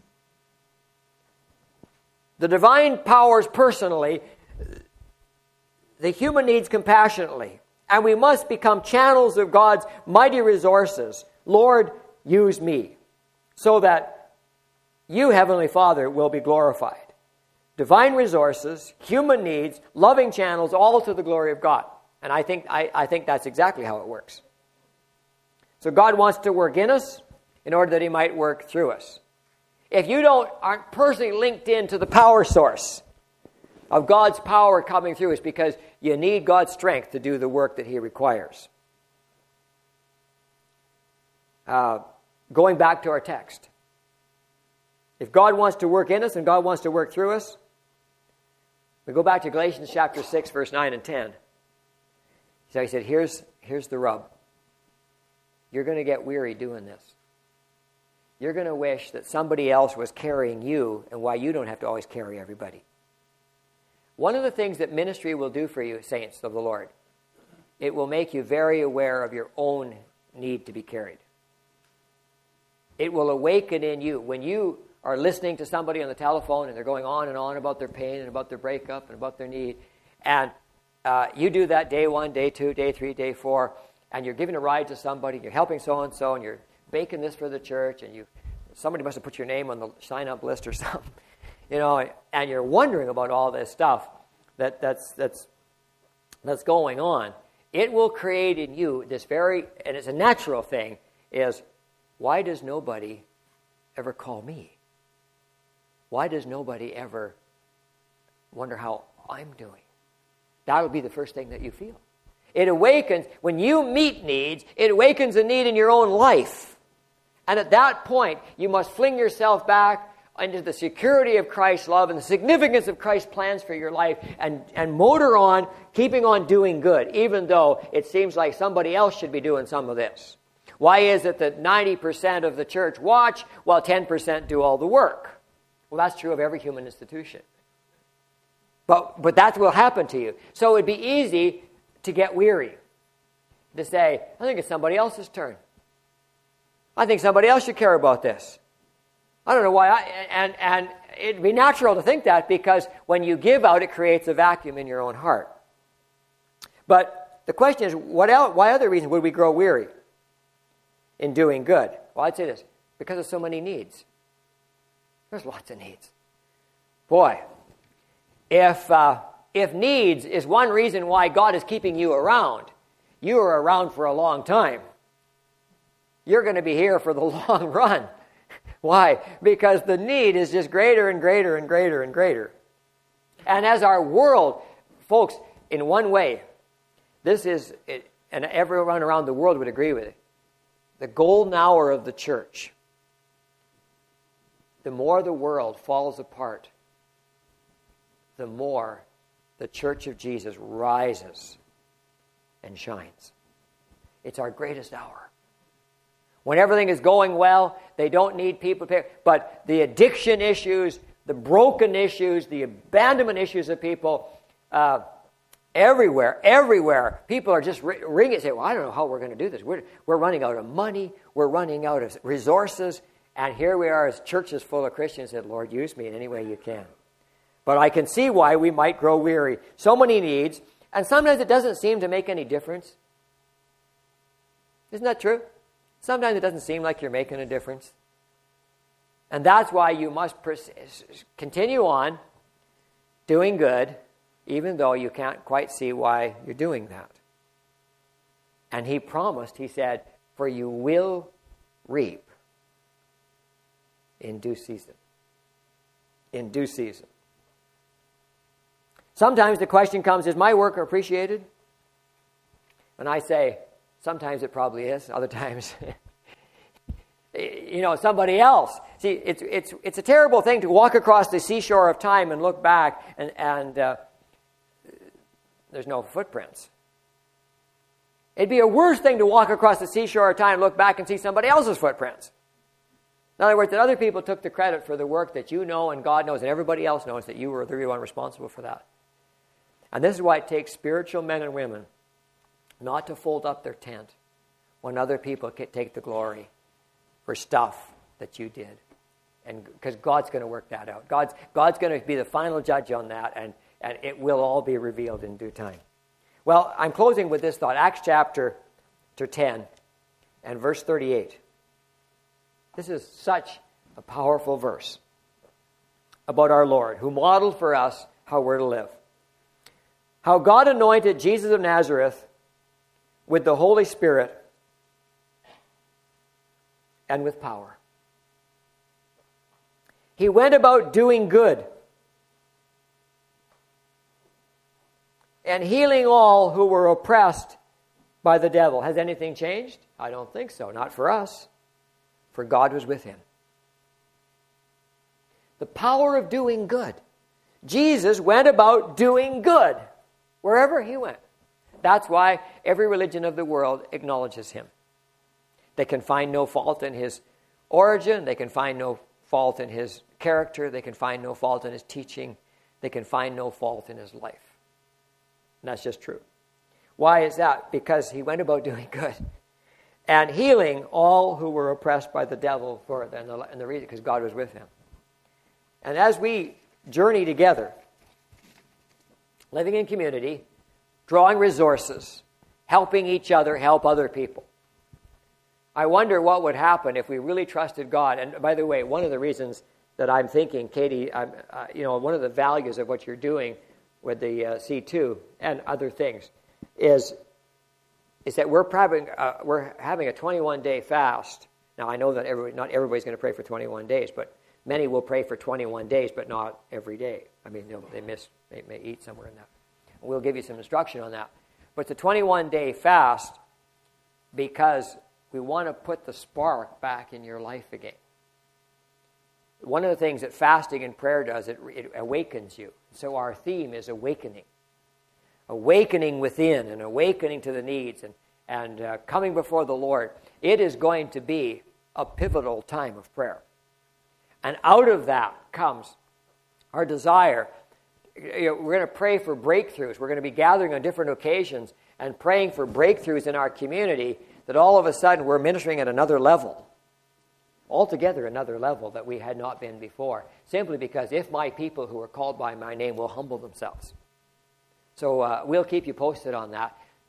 The divine powers personally, the human needs compassionately. And we must become channels of God's mighty resources. Lord, use me, so that you, Heavenly Father, will be glorified. Divine resources, human needs, loving channels, all to the glory of God. And I think, I, I think that's exactly how it works. So God wants to work in us in order that he might work through us. If you don't aren't personally linked into the power source of God's power coming through, it's because you need God's strength to do the work that he requires. Uh, going back to our text. If God wants to work in us and God wants to work through us, we go back to Galatians chapter six, verse nine and ten. So he said, here's, here's the rub. You're going to get weary doing this. You're going to wish that somebody else was carrying you, and why you don't have to always carry everybody. One of the things that ministry will do for you, saints of the Lord, it will make you very aware of your own need to be carried. It will awaken in you. When you are listening to somebody on the telephone and they're going on and on about their pain and about their breakup and about their need, and uh, you do that day one, day two, day three, day four, and you're giving a ride to somebody, you're helping so-and-so, and you're baking this for the church, and you somebody must have put your name on the sign-up list or something, you know, and you're wondering about all this stuff that, that's, that's, that's going on. It will create in you this very, and it's a natural thing, is why does nobody ever call me? Why does nobody ever wonder how I'm doing? That'll be the first thing that you feel. It awakens, when you meet needs, it awakens a need in your own life. And at that point, you must fling yourself back into the security of Christ's love and the significance of Christ's plans for your life, and, and motor on, keeping on doing good, even though it seems like somebody else should be doing some of this. Why is it that ninety percent of the church watch while ten percent do all the work? Well, that's true of every human institution. But, but that will happen to you. So it would be easy to get weary, to say, I think it's somebody else's turn. I think somebody else should care about this. I don't know why. I, and, and it'd be natural to think that, because when you give out, it creates a vacuum in your own heart. But the question is, what else, why other reason would we grow weary? in doing good? Well, I'd say this, because of so many needs. There's lots of needs. Boy, if uh, if needs is one reason why God is keeping you around, you are around for a long time. You're going to be here for the long run. Why? Because the need is just greater and greater and greater and greater. And as our world, folks, in one way, this is, and everyone around the world would agree with it, the golden hour of the church. The more the world falls apart, the more the Church of Jesus rises and shines. It's our greatest hour. When everything is going well, they don't need people to pay. But the addiction issues, the broken issues, the abandonment issues of people, uh, everywhere, everywhere, people are just ringing and saying, well, I don't know how we're going to do this. We're, we're running out of money. We're running out of resources. And here we are as churches full of Christians that, Lord, use me in any way you can. But I can see why we might grow weary. So many needs, and sometimes it doesn't seem to make any difference. Isn't that true? Sometimes it doesn't seem like you're making a difference. And that's why you must pers- continue on doing good, even though you can't quite see why you're doing that. And he promised, he said, for you will reap in due season. In due season. Sometimes the question comes, is my work appreciated? And I say, sometimes it probably is. Other times, you know, somebody else. See, it's it's it's a terrible thing to walk across the seashore of time and look back and, and uh, there's no footprints. It'd be a worse thing to walk across the seashore of time and look back and see somebody else's footprints. In other words, that other people took the credit for the work that you know and God knows and everybody else knows that you were the one responsible for that. And this is why it takes spiritual men and women not to fold up their tent when other people take the glory for stuff that you did. And because God's going to work that out. God's, God's going to be the final judge on that, and, and it will all be revealed in due time. Well, I'm closing with this thought. Acts chapter ten and verse thirty-eight. This is such a powerful verse about our Lord, who modeled for us how we're to live. How God anointed Jesus of Nazareth with the Holy Spirit and with power. He went about doing good and healing all who were oppressed by the devil. Has anything changed? I don't think so. Not for us. For God was with him. The power of doing good. Jesus went about doing good wherever he went. That's why every religion of the world acknowledges him. They can find no fault in his origin. They can find no fault in his character. They can find no fault in his teaching. They can find no fault in his life. And that's just true. Why is that? Because he went about doing good and healing all who were oppressed by the devil for it. And the, and the reason, because God was with him. And as we journey together, living in community, drawing resources, helping each other, help other people, I wonder what would happen if we really trusted God. And by the way, one of the reasons that I'm thinking, Katie, I'm, uh, you know, one of the values of what you're doing with the uh, C two and other things is, is that we're having, uh, we're having a twenty-one day fast. Now, I know that everybody, not everybody's going to pray for twenty-one days, but many will pray for twenty-one days, but not every day. I mean, you know, they miss, they may eat somewhere in that. We'll give you some instruction on that. But it's a twenty-one day fast because we want to put the spark back in your life again. One of the things that fasting and prayer does, it, it awakens you. So our theme is awakening. Awakening within and awakening to the needs and, and uh, coming before the Lord. It is going to be a pivotal time of prayer. And out of that comes our desire. You know, we're going to pray for breakthroughs. We're going to be gathering on different occasions and praying for breakthroughs in our community, that all of a sudden we're ministering at another level. Altogether another level that we had not been before. Simply because if my people who are called by my name will humble themselves. So uh, we'll keep you posted on that.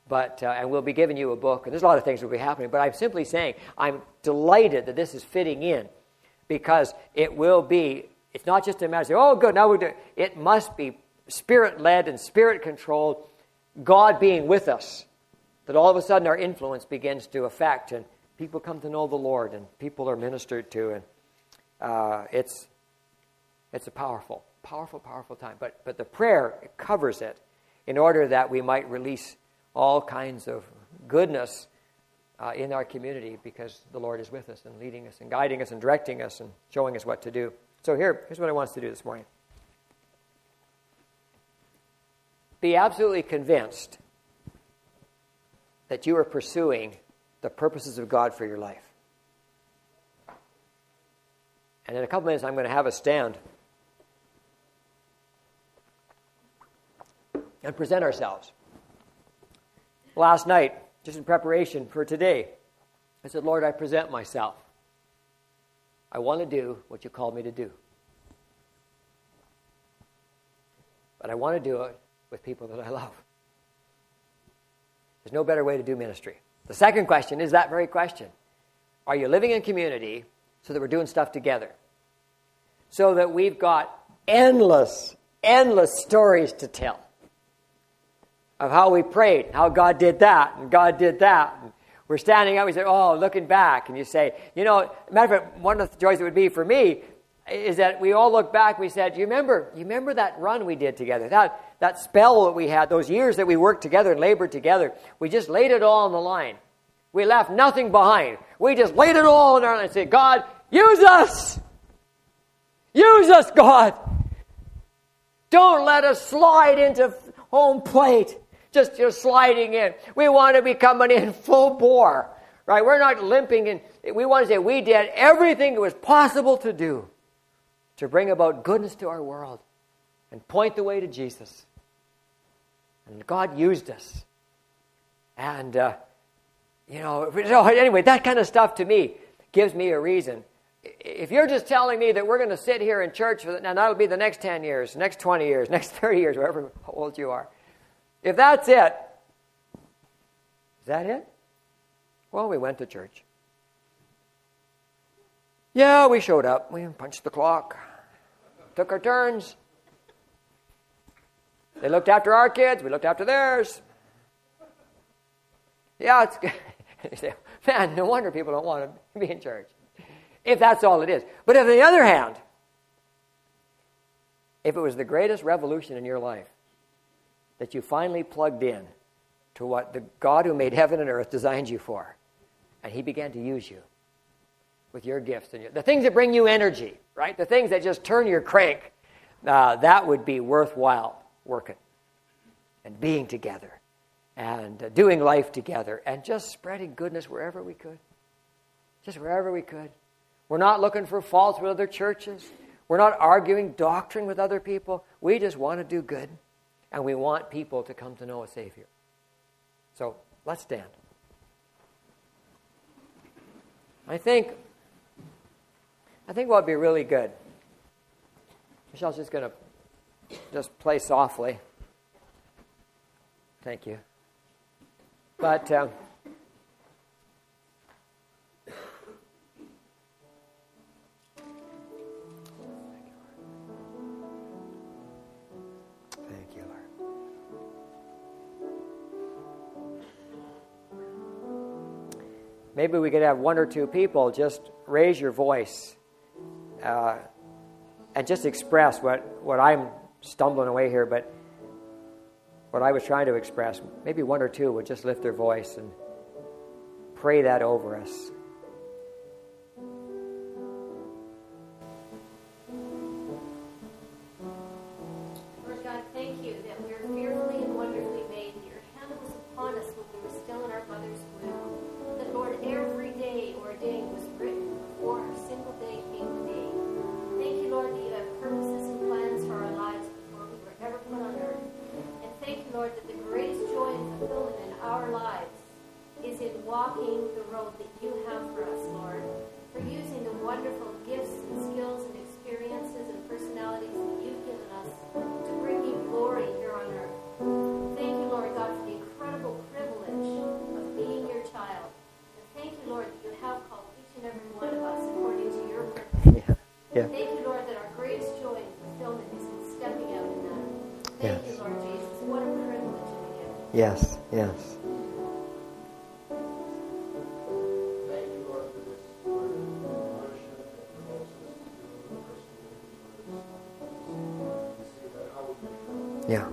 But uh, and we'll be giving you a book, and there's a lot of things that will be happening. But I'm simply saying I'm delighted that this is fitting in, because it will be. It's not just a matter of saying, "Oh, good, now we're doing." It must be Spirit-led and Spirit-controlled, God being with us, that all of a sudden our influence begins to affect, and people come to know the Lord, and people are ministered to, and uh, it's it's a powerful, powerful, powerful time. But but the prayer covers it, in order that we might release all kinds of goodness uh, in our community, because the Lord is with us and leading us and guiding us and directing us and showing us what to do. So here, here's what I want us to do this morning. Be absolutely convinced that you are pursuing the purposes of God for your life. And in a couple minutes, I'm going to have us stand and present ourselves. Last night, just in preparation for today, I said, Lord, I present myself. I want to do what you called me to do. But I want to do it with people that I love. There's no better way to do ministry. The second question is that very question. Are you living in community so that we're doing stuff together? So that we've got endless, endless stories to tell of how we prayed, how God did that, and God did that. And we're standing up, we say, oh, looking back, and you say, you know, matter of fact, one of the joys it would be for me is that we all look back, we said, you remember, you remember that run we did together, that, that spell that we had, those years that we worked together and labored together, we just laid it all on the line. We left nothing behind. We just laid it all on our line and said, God, use us! Use us, God! Don't let us slide into home plate. Just, just sliding in. We want to be coming in full bore, right? We're not limping in. We want to say we did everything it was possible to do to bring about goodness to our world and point the way to Jesus. And God used us. And, uh, you know, anyway, that kind of stuff to me gives me a reason. If you're just telling me that we're going to sit here in church, for, and that'll be the next ten years, next twenty years, next thirty years, whatever old you are. If that's it, is that it? Well, we went to church. Yeah, we showed up. We punched the clock. Took our turns. They looked after our kids. We looked after theirs. Yeah, it's good. You say, man, no wonder people don't want to be in church. If that's all it is. But if, on the other hand, if it was the greatest revolution in your life, that you finally plugged in to what the God who made heaven and earth designed you for, and he began to use you with your gifts and your, the things that bring you energy, right? The things that just turn your crank, uh, that would be worthwhile working and being together and uh, doing life together and just spreading goodness wherever we could. Just wherever we could. We're not looking for faults with other churches. We're not arguing doctrine with other people. We just want to do good. And we want people to come to know a Savior. So, let's stand. I think, I think what would be really good, Michelle's just going to just play softly. Thank you. But, um, maybe we could have one or two people just raise your voice uh, and just express what, what I'm stumbling away here, but what I was trying to express. Maybe one or two would just lift their voice and pray that over us. Lord God, thank you that we are fearfully and wonderfully made. Your hand was upon us when we were still in our mother's womb. That, Lord, every day ordained was written before our single day came to be. Thank you, Lord, that you have purposes and plans for our lives before we were ever put on earth. And thank you, Lord, that the greatest joy and fulfillment in our lives is in walking the road that you have Thank Yes. you, Lord Jesus. What a privilege it is. Yes, yes. Thank you, Lord, for this word of admonishment that promotes us to do and see that how we can Yeah.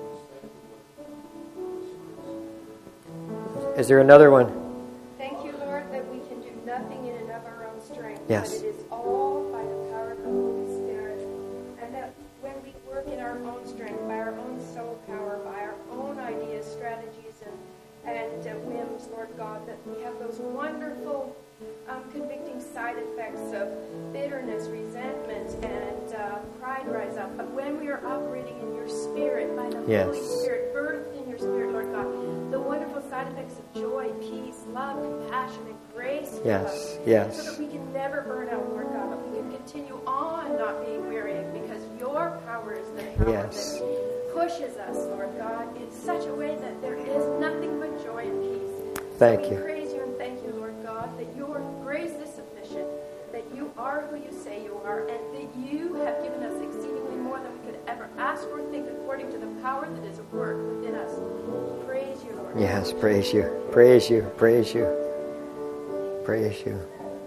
thank you. Is there another one? Thank you, Lord, that we can do nothing in and of our own strength, Yes. but it is all by the power of the Holy Spirit. And that when we work in our own strength, by our own soul power, by our own ideas, strategies, and, and uh, whims, Lord God, that we have those wonderful um, convicting side effects of bitterness, resentment, and uh, pride rise up. But when we are operating in your Spirit, by the Yes. Holy Spirit, birthed in your Spirit, Lord God, the wonderful side effects of joy, peace, love, compassion, and grace for Yes, us. yes. So that we can never burn out, Lord God, but we can continue on not being weary because your power is the power Yes. that pushes us, Lord God, in such a way that there is nothing but joy and peace. Thank so we you. praise you and thank you, Lord God, that your grace is sufficient, that you are who you say you are, and that you have given us exceedingly more than we could ever ask or think according to the power that is at work within us. Praise you, Lord. Yes, praise you. Praise you. Praise you. Praise you.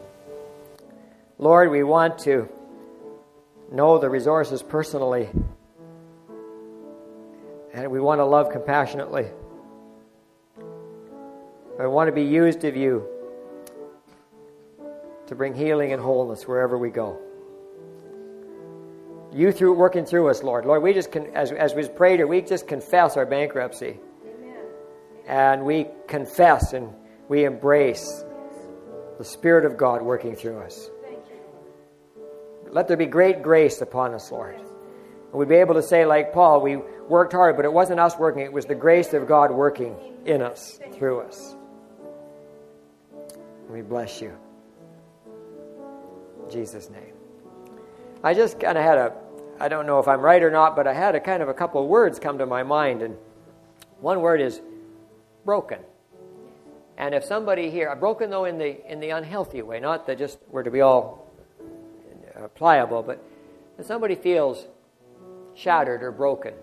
Lord, we want to know the resources personally. And we want to love compassionately. I want to be used of you to bring healing and wholeness wherever we go. You through working through us, Lord. Lord, we just can, as as we prayed here, we just confess our bankruptcy. Amen. And we confess and we embrace the Spirit of God working through us. Thank you. Let there be great grace upon us, Lord. And we'd be able to say, like Paul, we worked hard, but it wasn't us working. It was the grace of God working in us, through us. We bless you. In Jesus' name. I just kind of had a, I don't know if I'm right or not, but I had a kind of a couple of words come to my mind. And one word is broken. And if somebody here, broken though in the in the unhealthy way, not that just we're to be all uh, pliable, but if somebody feels shattered or broken,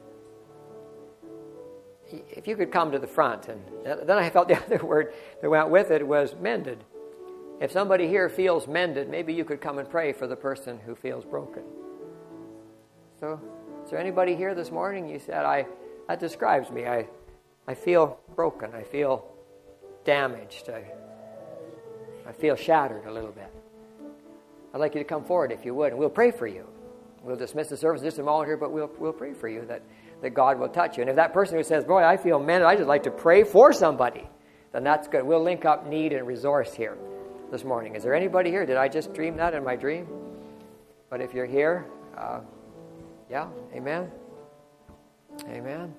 if you could come to the front. And then I felt the other word that went with it was mended. If somebody here feels mended, maybe you could come and pray for the person who feels broken. So, is there anybody here this morning? You said, I that describes me. I I feel broken. I feel damaged. I, I feel shattered a little bit. I'd like you to come forward if you would, and we'll pray for you. We'll dismiss the service just a moment here, but we'll we'll pray for you that, that God will touch you. And if that person who says, boy, I feel mended, I just like to pray for somebody, then that's good. We'll link up need and resource here this morning. Is there anybody here? Did I just dream that in my dream? But if you're here, uh, yeah, amen. Amen.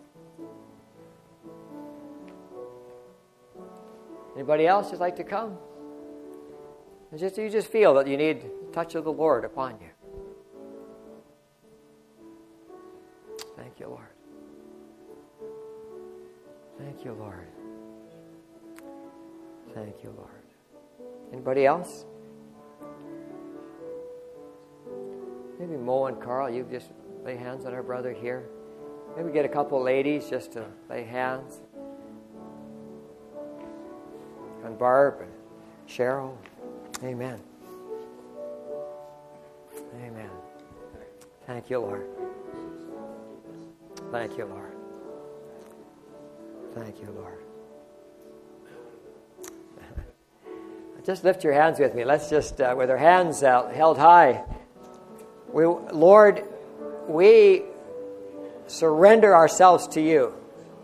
Anybody else just like to come? And just you just feel that you need the touch of the Lord upon you. Thank you, Lord. Thank you, Lord. Thank you, Lord. Anybody else? Maybe Mo and Carl, you just lay hands on our brother here. Maybe get a couple ladies just to lay hands. And Barb and Cheryl. Amen. Amen. Thank you, Lord. Thank you, Lord. Thank you, Lord. Just lift your hands with me. Let's just, uh, with our hands out, held high. We, Lord, we surrender ourselves to you.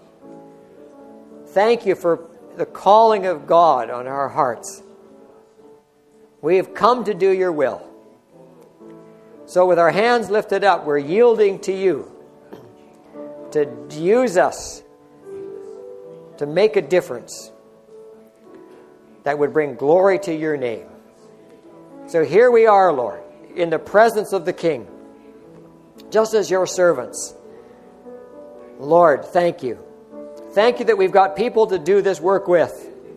Thank you for the calling of God on our hearts. We have come to do your will. So with our hands lifted up, we're yielding to you to use us to make a difference that would bring glory to your name. So here we are, Lord, in the presence of the King, just as your servants. Lord, thank you. Thank you that we've got people to do this work with.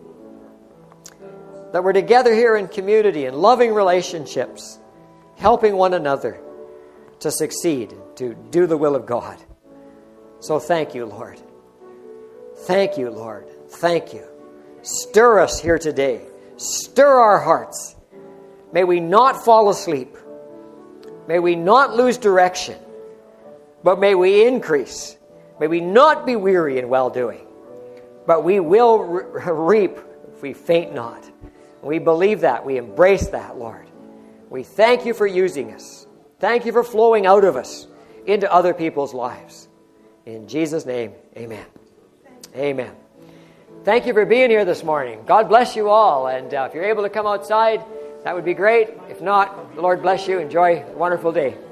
That we're together here in community, in loving relationships, helping one another to succeed, to do the will of God. So thank you, Lord. Thank you, Lord. Thank you. Stir us here today. Stir our hearts. May we not fall asleep. May we not lose direction. But may we increase. May we not be weary in well-doing. But we will re- reap if we faint not. We believe that. We embrace that, Lord. We thank you for using us. Thank you for flowing out of us into other people's lives. In Jesus' name, amen. Amen. Thank you for being here this morning. God bless you all. And uh, if you're able to come outside, that would be great. If not, the Lord bless you. Enjoy a wonderful day.